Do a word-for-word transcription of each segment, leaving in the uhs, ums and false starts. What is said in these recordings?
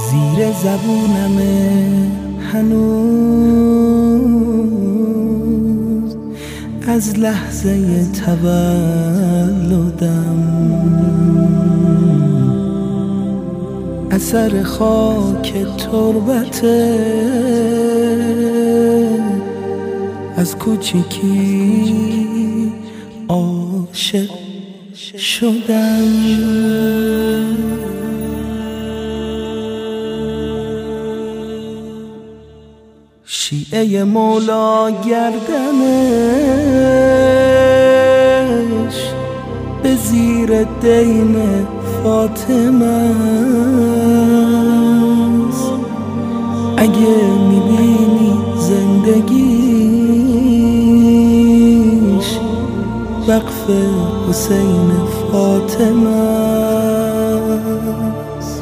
زیر زبونمه هنوز از لحظه تولدم، اثر خاک تربته از کوچیکی عاشق شدم. شیعه مولا گردنش به زیر دین فاطمه است. اگه میبینی زندگیش وقف حسین فاطمه است.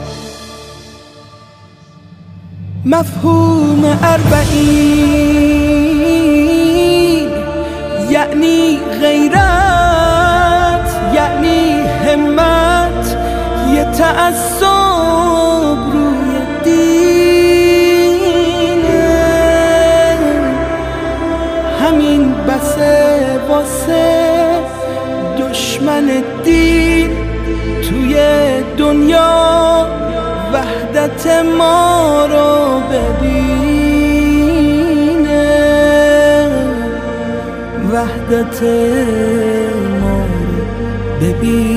مفهوم اربعین یعنی غیرت، یعنی همت، یه تعصب روی دینه. همین بسه واسه دشمن دین توی دنیا وحدت ما رو ببینه، وحدت ما رو ببینه.